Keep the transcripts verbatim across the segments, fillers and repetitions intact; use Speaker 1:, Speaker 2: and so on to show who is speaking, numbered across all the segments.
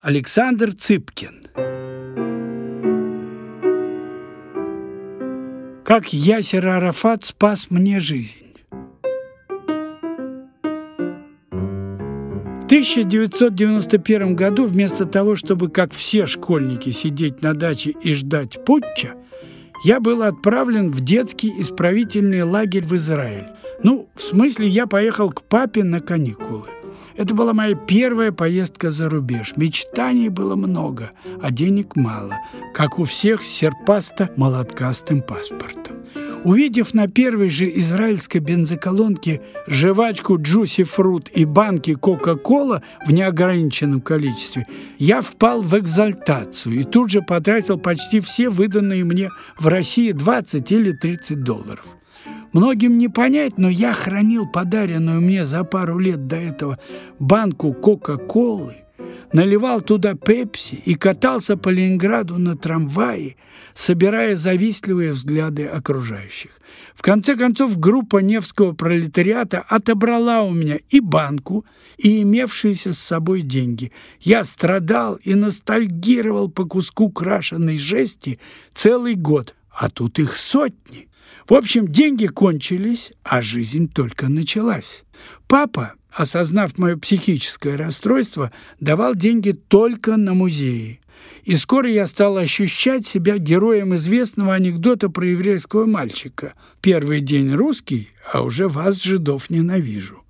Speaker 1: Александр Цыпкин. Как Ясер Арафат спас мне жизнь. В тысяча девятьсот девяносто первом году вместо того, чтобы, как все школьники, сидеть на даче и ждать путча, я был отправлен в детский исправительный лагерь в Израиль. Ну, в смысле, я поехал к папе на каникулы. Это была моя первая поездка за рубеж. Мечтаний было много, а денег мало, как у всех с серпасто-молоткастым паспортом. Увидев на первой же израильской бензоколонке жвачку Juicy Fruit и банки Coca-Cola в неограниченном количестве, я впал в экзальтацию и тут же потратил почти все выданные мне в России двадцать или тридцать долларов. Многим не понять, но я хранил подаренную мне за пару лет до этого банку Кока-Колы, наливал туда пепси и катался по Ленинграду на трамвае, собирая завистливые взгляды окружающих. В конце концов, группа невского пролетариата отобрала у меня и банку, и имевшиеся с собой деньги. Я страдал и ностальгировал по куску крашеной жести целый год, а тут их сотни. В общем, деньги кончились, а жизнь только началась. Папа, осознав мое психическое расстройство, давал деньги только на музеи. И скоро я стал ощущать себя героем известного анекдота про еврейского мальчика. «Первый день русский, а уже вас, жидов, ненавижу».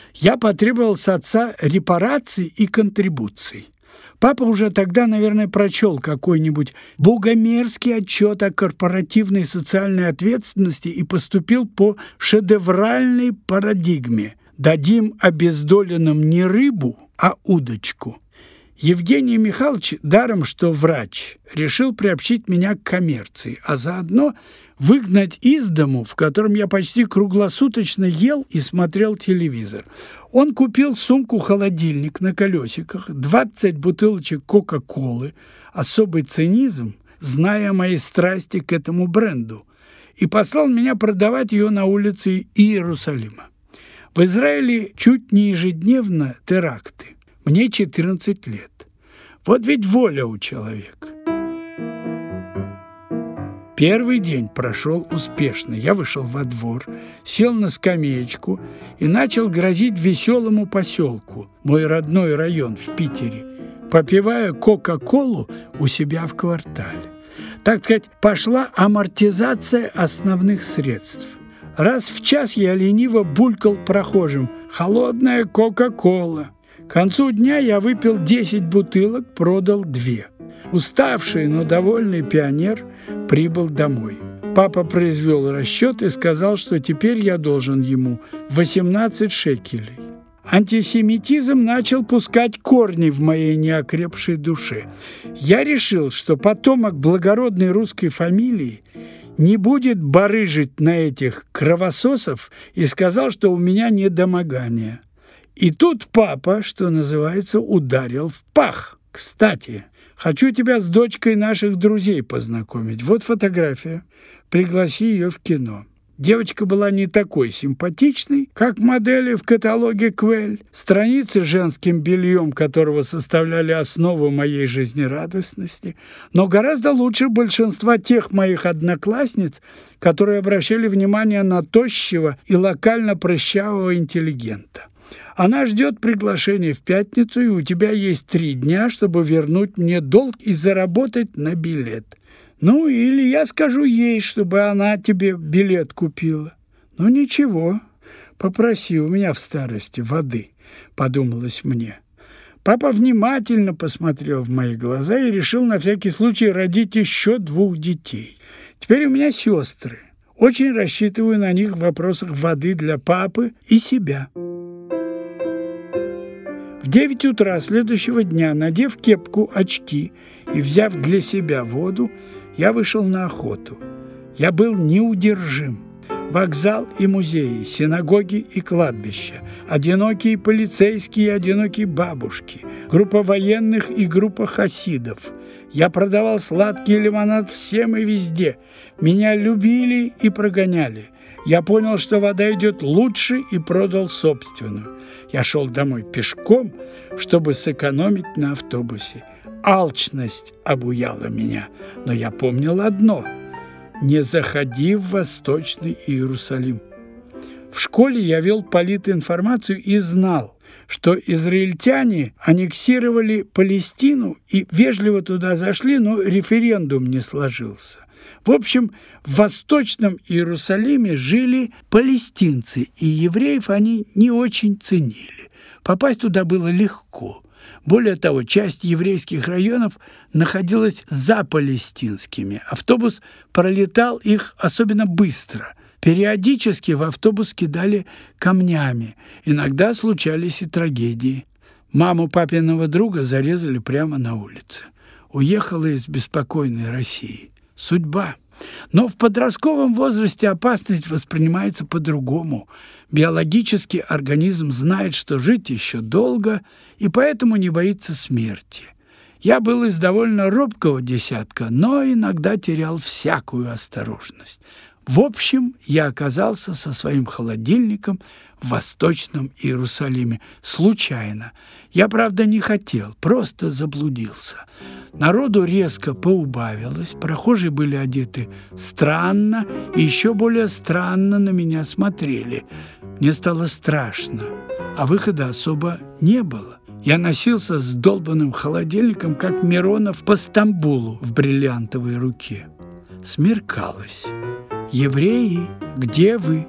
Speaker 1: Я потребовал с отца репараций и контрибуций. Папа уже тогда, наверное, прочел какой-нибудь богомерзкий отчет о корпоративной социальной ответственности и поступил по шедевральной парадигме: «Дадим обездоленным не рыбу, а удочку». Евгений Михайлович, даром что врач, решил приобщить меня к коммерции, а заодно выгнать из дому, в котором я почти круглосуточно ел и смотрел телевизор. Он купил сумку-холодильник на колесиках, двадцать бутылочек Кока-Колы, особый цинизм, зная о моей страсти к этому бренду, и послал меня продавать ее на улице Иерусалима. В Израиле чуть не ежедневно теракты. Мне четырнадцать лет. Вот ведь воля у человека. Первый день прошел успешно. Я вышел во двор, сел на скамеечку и начал грозить веселому поселку, мой родной район в Питере, попивая Кока-Колу у себя в квартале. Так сказать, пошла амортизация основных средств. Раз в час я лениво булькал прохожим: «Холодная Кока-Кола». К концу дня я выпил десять бутылок, продал две. Уставший, но довольный пионер прибыл домой. Папа произвел расчет и сказал, что теперь я должен ему восемнадцать шекелей. Антисемитизм начал пускать корни в моей неокрепшей душе. Я решил, что потомок благородной русской фамилии не будет барыжить на этих кровососов, и сказал, что у меня недомогание. И тут папа, что называется, ударил в пах. «Кстати, хочу тебя с дочкой наших друзей познакомить. Вот фотография. Пригласи ее в кино». Девочка была не такой симпатичной, как модели в каталоге Квель, страницы с женским бельем которого составляли основу моей жизнерадостности, но гораздо лучше большинства тех моих одноклассниц, которые обращали внимание на тощего и локально прыщавого интеллигента. Она ждет приглашения в пятницу, и у тебя есть три дня, чтобы вернуть мне долг и заработать на билет. Ну, или я скажу ей, чтобы она тебе билет купила. Ну, ничего, попроси у меня в старости воды, подумалось мне. Папа внимательно посмотрел в мои глаза и решил на всякий случай родить еще двух детей. Теперь у меня сестры. Очень рассчитываю на них в вопросах воды для папы и себя. В девять утра следующего дня, надев кепку, очки и взяв для себя воду, я вышел на охоту. Я был неудержим. Вокзал и музеи, синагоги и кладбища, одинокие полицейские и одинокие бабушки, группа военных и группа хасидов. Я продавал сладкий лимонад всем и везде. Меня любили и прогоняли. Я понял, что вода идет лучше, и продал собственную. Я шел домой пешком, чтобы сэкономить на автобусе. Алчность обуяла меня, но я помнил одно – не заходи в Восточный Иерусалим. В школе я вел политинформацию и знал, что израильтяне аннексировали Палестину и вежливо туда зашли, но референдум не сложился. В общем, в Восточном Иерусалиме жили палестинцы, и евреев они не очень ценили. Попасть туда было легко. Более того, часть еврейских районов находилась за палестинскими. Автобус пролетал их особенно быстро. Периодически в автобус кидали камнями. Иногда случались и трагедии. Маму папиного друга зарезали прямо на улице. Уехала из беспокойной России. Судьба. Но в подростковом возрасте опасность воспринимается по-другому. Биологически организм знает, что жить еще долго, и поэтому не боится смерти. Я был из довольно робкого десятка, но иногда терял всякую осторожность. В общем, я оказался со своим холодильником в Восточном Иерусалиме. Случайно. Я, правда, не хотел, просто заблудился. Народу резко поубавилось, прохожие были одеты странно, и еще более странно на меня смотрели. Мне стало страшно, а выхода особо не было. Я носился с долбанным холодильником, как Миронов по Стамбулу в бриллиантовой руке. Смеркалось. «Евреи, где вы?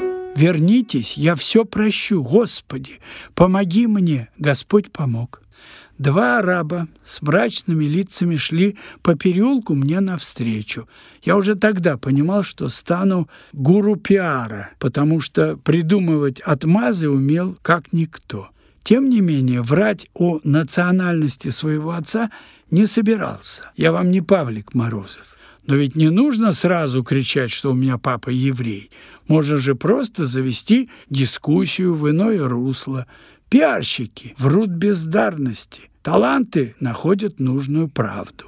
Speaker 1: Вернитесь, я все прощу. Господи, помоги мне!» Господь помог. Два араба с мрачными лицами шли по переулку мне навстречу. Я уже тогда понимал, что стану гуру пиара, потому что придумывать отмазы умел как никто. Тем не менее, врать о национальности своего отца не собирался. Я вам не Павлик Морозов. Но ведь не нужно сразу кричать, что у меня папа еврей. Можно же просто завести дискуссию в иное русло. Пиарщики врут бездарности. Таланты находят нужную правду.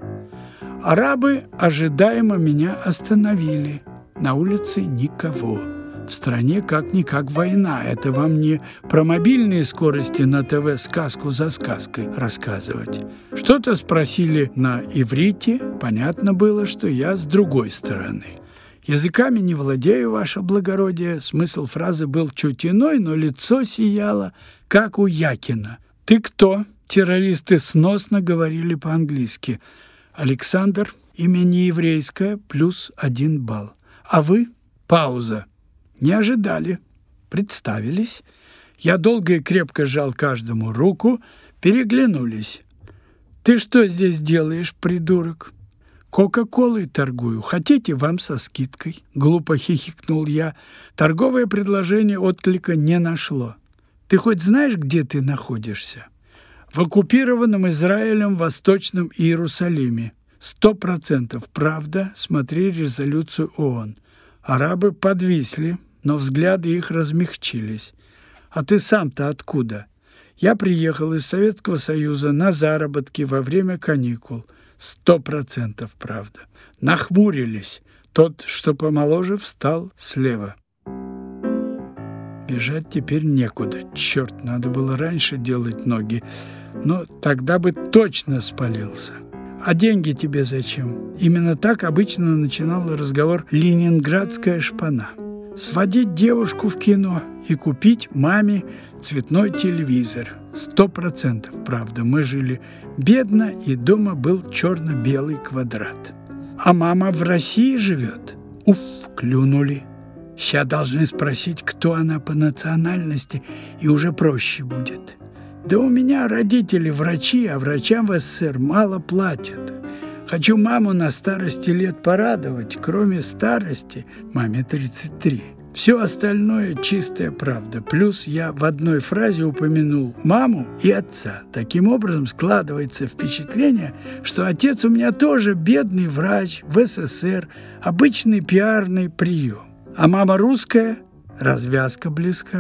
Speaker 1: Арабы ожидаемо меня остановили. На улице никого. В стране как-никак война. Это вам не про мобильные скорости на ТВ сказку за сказкой рассказывать. Что-то спросили на иврите. Понятно было, что я с другой стороны. «Языками не владею, ваше благородие». Смысл фразы был чуть иной, но лицо сияло, как у Якина. «Ты кто?» Террористы сносно говорили по-английски. «Александр, имя нееврейское, плюс один балл. А вы?» Пауза. Не ожидали. Представились. Я долго и крепко сжал каждому руку. Переглянулись. «Ты что здесь делаешь, придурок?» «Кока-колой торгую. Хотите, вам со скидкой?» Глупо хихикнул я. Торговое предложение отклика не нашло. «Ты хоть знаешь, где ты находишься?» «В оккупированном Израилем Восточном Иерусалиме. Сто процентов правда. Смотри резолюцию ООН». Арабы подвисли, но взгляды их размягчились. «А ты сам-то откуда?» «Я приехал из Советского Союза на заработки во время каникул». Сто процентов правда. Нахмурились. Тот, что помоложе, встал слева. Бежать теперь некуда. Черт, надо было раньше делать ноги. Но тогда бы точно спалился. «А деньги тебе зачем?» Именно так обычно начинал разговор ленинградская шпана. Сводить девушку в кино и купить маме цветной телевизор. Сто процентов правда. Мы жили бедно, и дома был черно-белый квадрат. «А мама в России живет?» Уф, клюнули. Сейчас должны спросить, кто она по национальности, и уже проще будет. «Да у меня родители врачи, а врачам в СССР мало платят. Хочу маму на старости лет порадовать, кроме старости, маме тридцать три. Все остальное чистая правда. Плюс я в одной фразе упомянул маму и отца. Таким образом складывается впечатление, что отец у меня тоже бедный врач в СССР, обычный пиарный прием. А мама русская, развязка близка.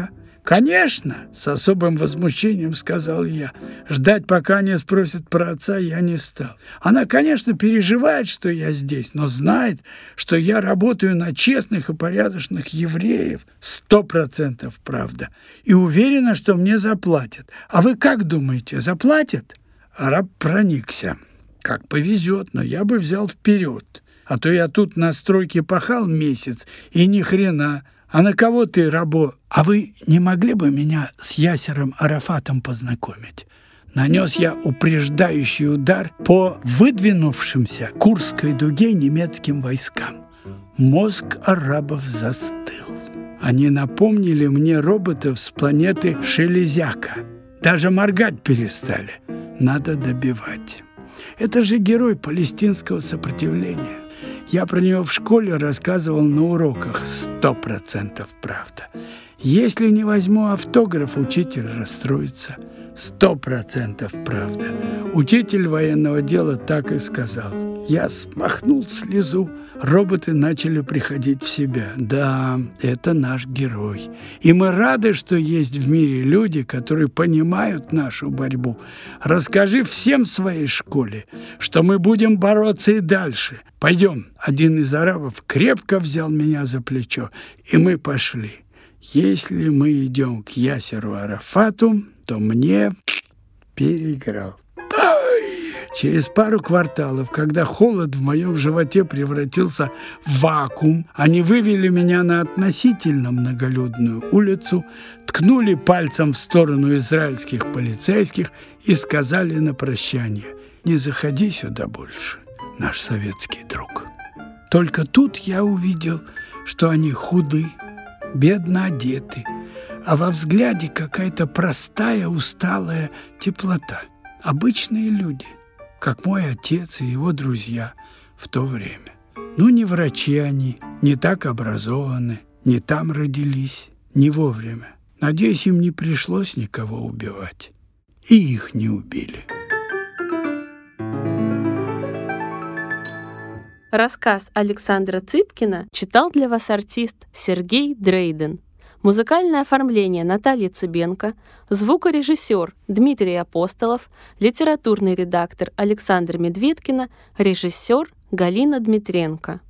Speaker 1: «Конечно!» — с особым возмущением сказал я. Ждать, пока они спросят про отца, я не стал. Она, конечно, переживает, что я здесь, но знает, что я работаю на честных и порядочных евреев. Сто процентов правда. И уверена, что мне заплатят. А вы как думаете, заплатят?» Араб проникся. «Как повезет, но я бы взял вперед. А то я тут на стройке пахал месяц, и ни хрена. А на кого ты, рабо? А вы не могли бы меня с Ясером Арафатом познакомить?» Нанес я упреждающий удар по выдвинувшимся Курской дуге немецким войскам. Мозг арабов застыл. Они напомнили мне роботов с планеты Шелезяка. Даже моргать перестали. Надо добивать. Это же герой палестинского сопротивления. Я про него в школе рассказывал на уроках. Сто процентов правда. Если не возьму автограф, учитель расстроится. Сто процентов правда. Учитель военного дела так и сказал. Я смахнул слезу. Роботы начали приходить в себя. Да, это наш герой. И мы рады, что есть в мире люди, которые понимают нашу борьбу. Расскажи всем в своей школе, что мы будем бороться и дальше. Пойдем. Один из арабов крепко взял меня за плечо, и мы пошли. Если мы идем к Ясеру Арафату, то мне переиграл. Через пару кварталов, когда холод в моем животе превратился в вакуум, они вывели меня на относительно многолюдную улицу, ткнули пальцем в сторону израильских полицейских и сказали на прощание: «Не заходи сюда больше, наш советский друг». Только тут я увидел, что они худы, бедно одеты, а во взгляде какая-то простая, усталая теплота. Обычные люди, как мой отец и его друзья в то время. Ну, не врачи они, не так образованы, не там родились, не вовремя. Надеюсь, им не пришлось никого убивать. И их не убили.
Speaker 2: Рассказ Александра Цыпкина читал для вас артист Сергей Дрейден. Музыкальное оформление Наталья Цыбенко, звукорежиссер Дмитрий Апостолов, литературный редактор Александра Медведкина, режиссер Галина Дмитренко.